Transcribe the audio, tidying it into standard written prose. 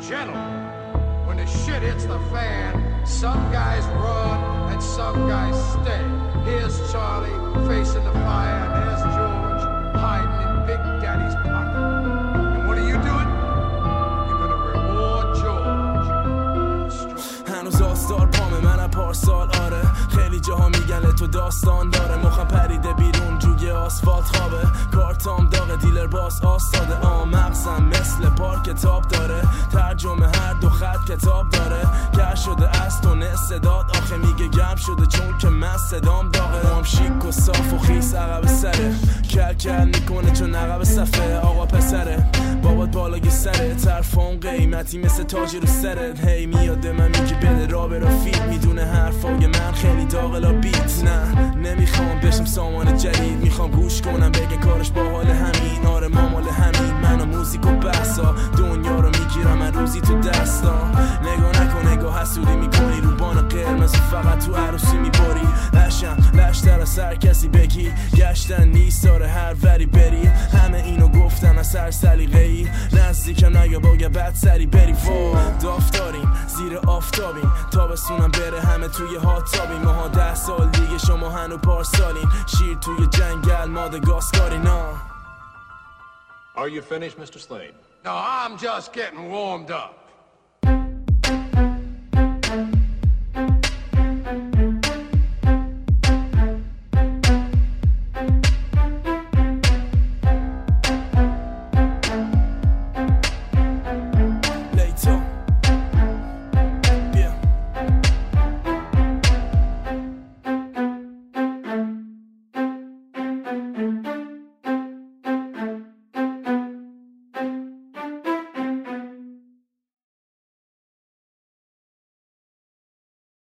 Gentlemen, when the shit hits the fan, some guys run and some guys stay. Here's Charlie facing the fire, and there's George hiding in Big Daddy's pocket. And what are you doing? You're gonna reward George. هنوز آستار پامه منم پارسال آره خیلی جاها میگن تو داستان داره مخم پریده بیرون روی آسفالت خوابه کارتام داغ دیلر باز آستاده مغزم مثل پارک کتاب داره ترجمه هر دو خط کتاب داره گر شده از تونه صداد آخه میگه گرم شده چون که من صدام داغه هم شیک و صاف و خیس عقب سره کل کل میکنه چون عقب صفه آقا پسره بابات بالای سره طرفان قیمتی مثل تاج رو سرت هی میاد من میگه بده را به رفیق میدونه حرفای من خیلی داغلا بیت نه نمیخوام بشم سامان جدید میخوام گوش کنم بگه کارش با حال همین آره مامال همین من و موزیک و بحثا دنیا رو میگیرم من روزی تو دستا نگاه نکن نگاه حسودی میکنی رو بان قرمز فقط تو عروسی میبری لشم لشتر از سر کسی بگی گشتن نیست داره هر وری بری همه اینو گفتن از سر سلیقه‌ای نزدیکم نگه باگه بعد سری بری دافتاریم زیر آفتابیم تابستونم بره همه توی هاتابیم ماها 10 سال دیگه شما هنو پارسالین شیر توی جنگل ماده گاسکاری نا Are you finished, Mr. Slade? No, I'm just getting warmed up.